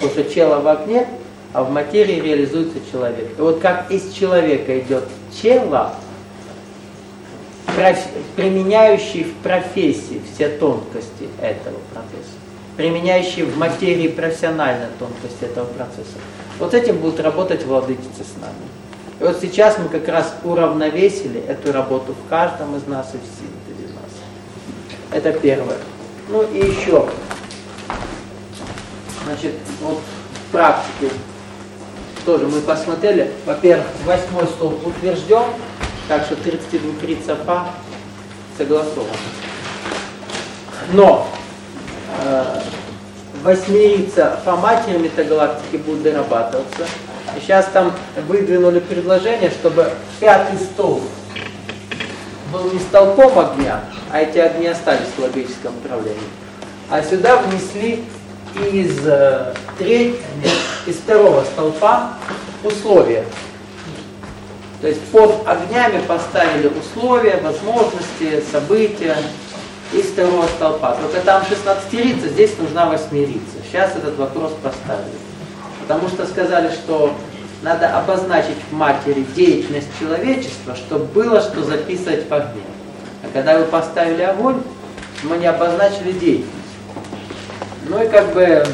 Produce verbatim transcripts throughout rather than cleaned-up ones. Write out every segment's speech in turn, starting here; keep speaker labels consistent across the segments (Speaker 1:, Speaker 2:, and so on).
Speaker 1: Потому что чело в огне, а в материи реализуется человек. И вот как из человека идет чело, применяющий в профессии все тонкости этого процесса, применяющий в материи профессиональные тонкости этого процесса. Вот этим будут работать владычицы с нами. И вот сейчас мы как раз уравновесили эту работу в каждом из нас и в синтезе нас. Это первое. Ну и еще, значит, вот в практике тоже мы посмотрели, во-первых, восьмой столб утвержден, так что тридцатидвухрица Фа согласован. Но э, восьмирица Фа матери метагалактики будет дорабатываться. И сейчас там выдвинули предложение, чтобы пятый столб был не столпом огня, а эти огни остались в логическом направлении. А сюда внесли из, э, треть, из второго столпа условия. То есть под огнями поставили условия, возможности, события из второго столпа. Только там шестнадцатирица, здесь нужна восьмирица. Сейчас этот вопрос поставили. Потому что сказали, что надо обозначить в матери деятельность человечества, чтобы было что записывать в огне. А когда вы поставили огонь, мы не обозначили деятельность. Ну и как бы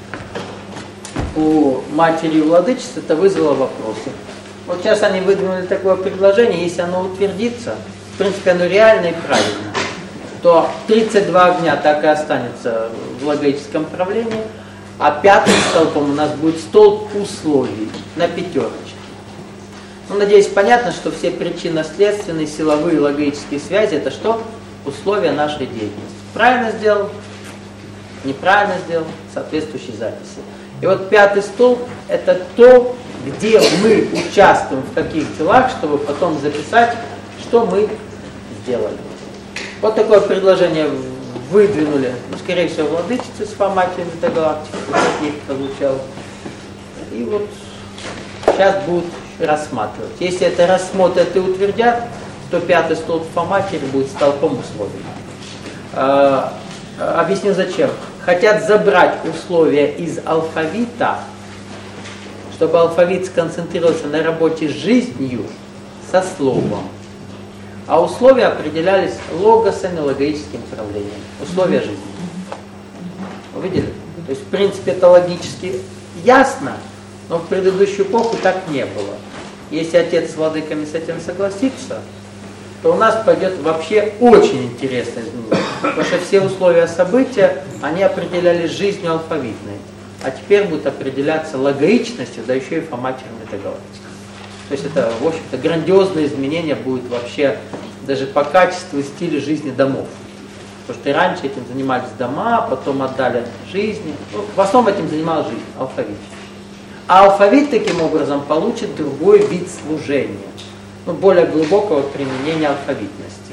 Speaker 1: у матери и владычицы это вызвало вопросы. Вот сейчас они выдвинули такое предложение, если оно утвердится, в принципе оно реально и правильно, то тридцать два огня так и останется в логическом направлении, а пятым столбом у нас будет столб условий на пятерочке. Ну, надеюсь, понятно, что все причинно-следственные, силовые, логические связи, это что? Условия нашей деятельности. Правильно сделал? Неправильно сделал? Соответствующие записи. И вот пятый столб – это то, где мы участвуем в каких делах, чтобы потом записать, что мы сделали. Вот такое предложение выдвинули, ну, скорее всего, владычицы с форматами метагалактики, как их получал. И вот сейчас будут рассматривать. Если это рассмотрят и утвердят, то пятый столб в формате будет столпом условий. А, объясню зачем. Хотят забрать условия из алфавита, чтобы алфавит сконцентрировался на работе с жизнью, со словом. А условия определялись логосами, логическим правлением. Условия жизни. Вы видели? То есть, в принципе, это логически ясно, но в предыдущую эпоху так не было. Если отец с владыками с этим согласится, то у нас пойдет вообще очень интересное изменение. Потому что все условия события, они определялись жизнью алфавитной. А теперь будут определяться логичностью, да еще и форматом метагалактики. То есть это, в общем-то, грандиозное изменение будет вообще даже по качеству и стилю жизни домов. Потому что и раньше этим занимались дома, потом отдали жизни. Ну, в основном этим занималась жизнь, алфавит. А алфавит таким образом получит другой вид служения, ну, более глубокого применения алфавитности.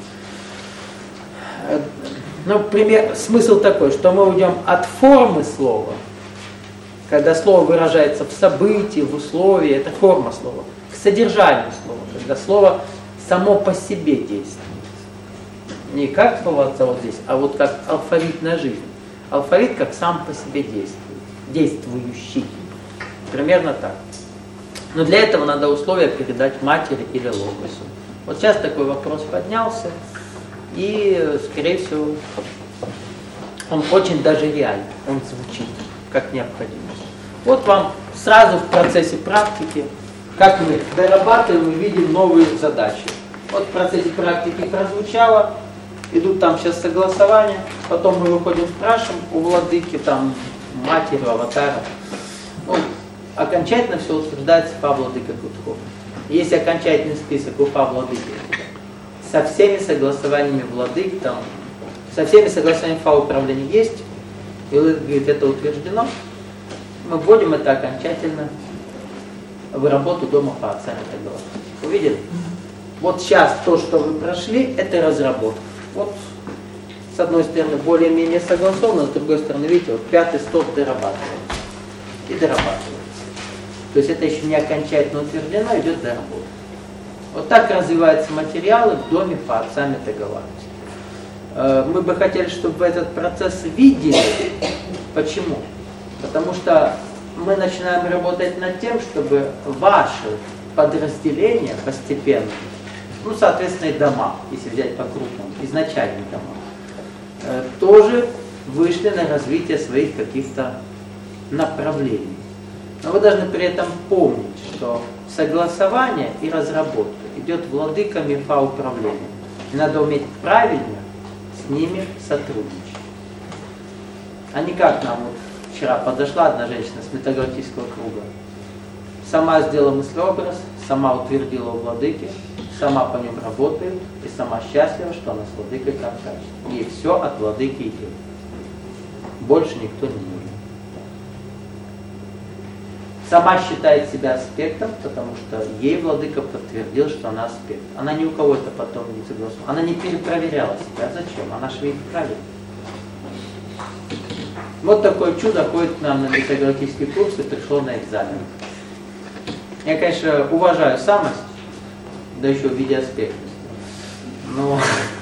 Speaker 1: Ну, пример, смысл такой, что мы уйдем от формы слова, когда слово выражается в событии, в условии, это форма слова, к содержанию слова, когда слово само по себе действует. Не как слово отца вот здесь, а вот как алфавитная жизнь. Алфавит как сам по себе действует, действующий. Примерно так. Но для этого надо условия передать матери или логосу. Вот сейчас такой вопрос поднялся, и, скорее всего, он очень даже реальный, он звучит как необходимость. Вот вам сразу в процессе практики, как мы дорабатываем и видим новые задачи. Вот в процессе практики прозвучало, идут там сейчас согласования, потом мы выходим, спрашиваем у владыки, там, матери, аватара. Ну, окончательно все утверждается по владыке Гудхов. Есть окончательный список у Павла Владыки со всеми согласованиями владык, там, со всеми согласованиями Фа управления есть, и он говорит, это утверждено. Мы вводим это окончательно в работу дома по отцам и так далее. Увидели? Вот сейчас то, что вы прошли, это разработка. Вот с одной стороны более-менее согласовано, с другой стороны, видите, вот пятый столб дорабатывается. И дорабатывается. То есть это еще не окончательно утверждено, идет доработка. Вот так развиваются материалы в доме по отцам метагалактики. Мы бы хотели, чтобы вы этот процесс видели. Почему? Потому что мы начинаем работать над тем, чтобы ваши подразделения постепенно, ну, соответственно, и дома, если взять по-крупному, изначальные дома, тоже вышли на развитие своих каких-то направлений. Но вы должны при этом помнить, что согласование и разработка идет владыками по управлению. И надо уметь правильно с ними сотрудничать. А не как нам вот вчера подошла одна женщина с метагалактического круга, сама сделала мыслеобраз, сама утвердила у владыки, сама по ним работает и сама счастлива, что она с владыкой контактит. Ей все от владыки идет. Больше никто не нужен. Сама считает себя аспектом, потому что ей владыка подтвердил, что она аспект. Она ни у кого это потом не согласовала. Она не перепроверяла себя. Зачем? Она же видит правильно. Вот такое чудо ходит к нам на метагалактический курс и пришло на экзамен. Я, конечно, уважаю самость, да еще в виде аспектности. Но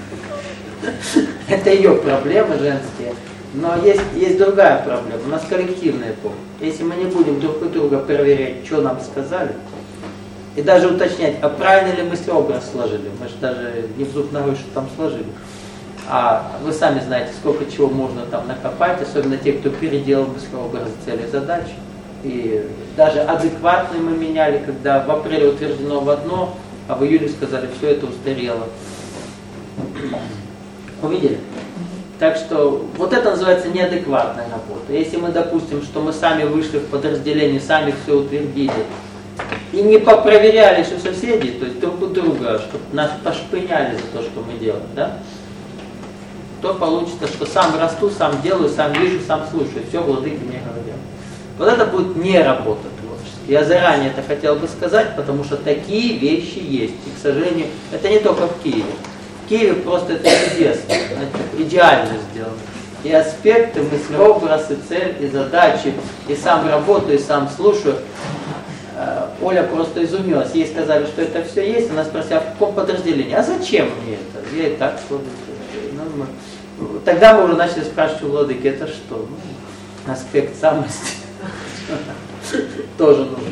Speaker 1: это ее проблемы женские. Но есть, есть другая проблема. У нас коллективная эпоха. Если мы не будем друг у друга проверять, что нам сказали, и даже уточнять, а правильно ли мыслеобраз сложили, мы же даже не в зуб ногой, что там сложили. А вы сами знаете, сколько чего можно там накопать, особенно те, кто переделал мыслеобраз цели и задачи. И даже адекватные мы меняли, когда в апреле утверждено в одно, а в июле сказали, все это устарело. Увидели? Так что вот это называется неадекватная работа. Если мы допустим, что мы сами вышли в подразделение, сами все утвердили, и не попроверяли еще соседей, то есть друг у друга, чтобы нас пошпыняли за то, что мы делаем, да, то получится, что сам расту, сам делаю, сам вижу, сам слушаю. Все владыки мне говорят. Вот это будет не работа творческая. Я заранее это хотел бы сказать, потому что такие вещи есть. И, к сожалению, это не только в Киеве. В Киеве просто это чудесно, идеально сделано. И аспекты, мыслеобраз, и цель, и задачи, и сам работаю, и сам слушаю. Оля просто изумилась. Ей сказали, что это все есть. Она спросила, в каком подразделении? А зачем мне это? Я и так слушаю. Ну, тогда мы уже начали спрашивать у владыки, это что? Ну, аспект самости. Тоже нужен.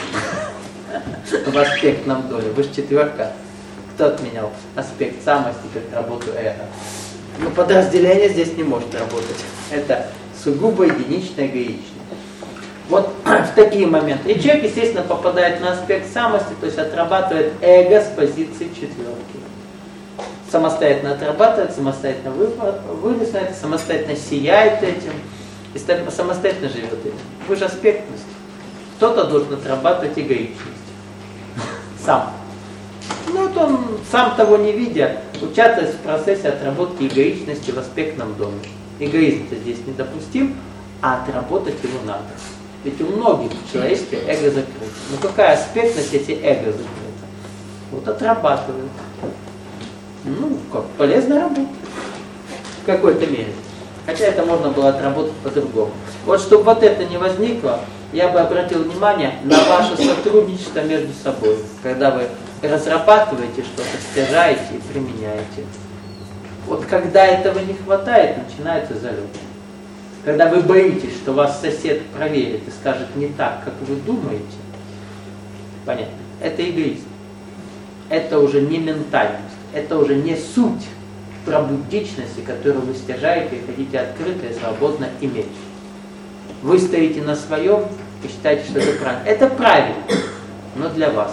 Speaker 1: В аспектном доме. Вы же четверка. Кто отменял аспект самости, как работу эго? Но подразделение здесь не может работать. Это сугубо единично, эгоично. Вот в такие моменты. И человек, естественно, попадает на аспект самости, то есть отрабатывает эго с позиции четверки. Самостоятельно отрабатывает, самостоятельно вылез на это, самостоятельно сияет этим и самостоятельно живет этим. Вы же аспектность. Кто-то должен отрабатывать эгоичность. Сам. Ну вот он, сам того не видя, участвует в процессе отработки эгоичности в аспектном доме. Эгоизм-то здесь недопустим, а отработать его надо. Ведь у многих в человечестве эго закрыто. Ну какая аспектность, если эго закрыто? Вот отрабатывают. Ну, как полезная работа. В какой-то мере. Хотя это можно было отработать по-другому. Вот чтобы вот это не возникло, я бы обратил внимание на ваше сотрудничество между собой. Когда вы разрабатываете что-то, стяжаете и применяете. Вот когда этого не хватает, начинается залет. Когда вы боитесь, что вас сосед проверит и скажет не так, как вы думаете, понятно, это эгоизм. Это уже не ментальность, это уже не суть пробуддичности, которую вы стяжаете и хотите открыто и свободно иметь. Вы стоите на своем и считаете, что это правильно. Это правильно, но для вас.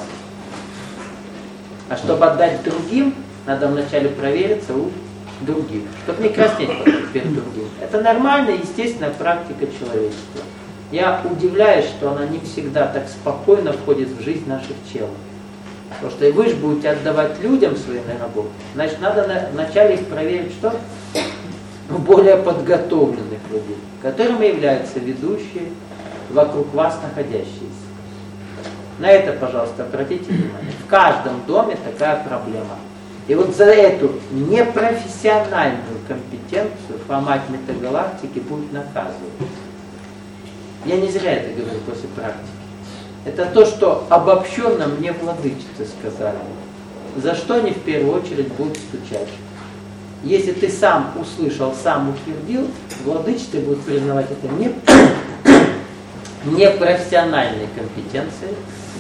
Speaker 1: А чтобы отдать другим, надо вначале провериться у других, чтобы не краснеть потом перед другим. Это нормальная, естественная практика человечества. Я удивляюсь, что она не всегда так спокойно входит в жизнь наших челов. Потому что и вы же будете отдавать людям свои работы, значит, надо на, вначале их проверить, что? Более подготовленных людей, которыми являются ведущие вокруг вас находящиеся. На это, пожалуйста, обратите внимание. В каждом доме такая проблема. И вот за эту непрофессиональную компетенцию формат метагалактики будет наказывать. Я не зря это говорю после практики. Это то, что обобщенно мне владычицы сказали. За что они в первую очередь будут стучать. Если ты сам услышал, сам утвердил, владычицы будут признавать это не непрофессиональной компетенции.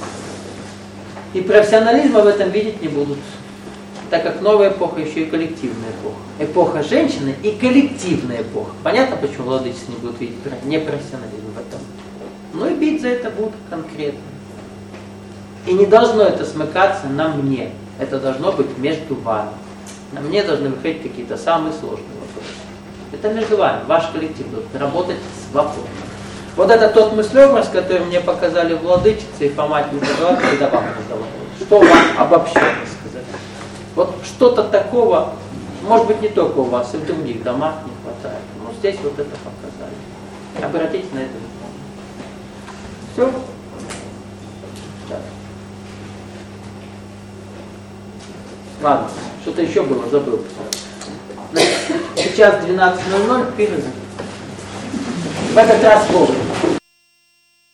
Speaker 1: И профессионализма в этом видеть не будут, так как новая эпоха еще и коллективная эпоха. Эпоха женщины и коллективная эпоха. Понятно, почему владычество не будут видеть непрофессионализм в этом? Ну и бить за это будут конкретно. И не должно это смыкаться на мне. Это должно быть между вами. На мне должны выходить какие-то самые сложные вопросы. Это между вами. Ваш коллектив должен работать свободно. Вот это тот мыслеобраз, который мне показали владычицы, и Фома не задала, когда вам задала. Что вам обобщенно сказать? Вот что-то такого, может быть, не только у вас, и в других домах не хватает. Но здесь вот это показали. Обратите на это внимание. Все? Да. Ладно, что-то еще было, забыл. Значит, сейчас двенадцать ноль ноль, перерыв. В этот раз вовремя.